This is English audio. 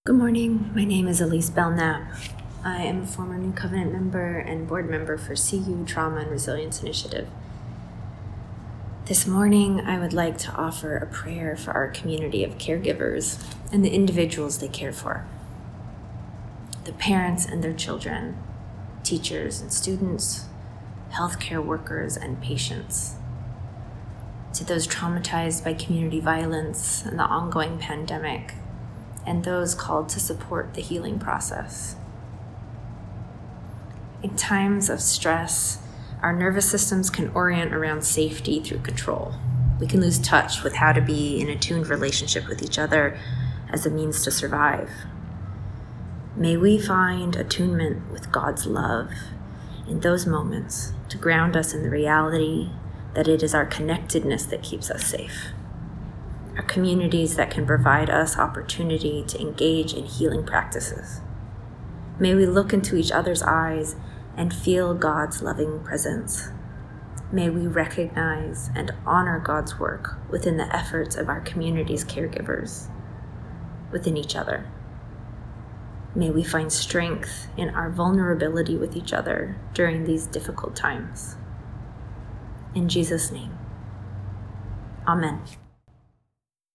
Good morning. My name is Elise Belknap. I am a former New Covenant member and board member for CU Trauma and Resilience Initiative. This morning, I would like to offer a prayer for our community of caregivers and the individuals they care for. The parents and their children, teachers and students, healthcare workers and patients. To those traumatized by community violence and the ongoing pandemic, and those called to support the healing process. In times of stress, our nervous systems can orient around safety through control. We can lose touch with how to be in attuned relationship with each other as a means to survive. May we find attunement with God's love in those moments to ground us in the reality that it is our connectedness that keeps us safe. Our communities that can provide us opportunity to engage in healing practices. May we look into each other's eyes and feel God's loving presence. May we recognize and honor God's work within the efforts of our community's caregivers, within each other. May we find strength in our vulnerability with each other during these difficult times. In Jesus' name, amen.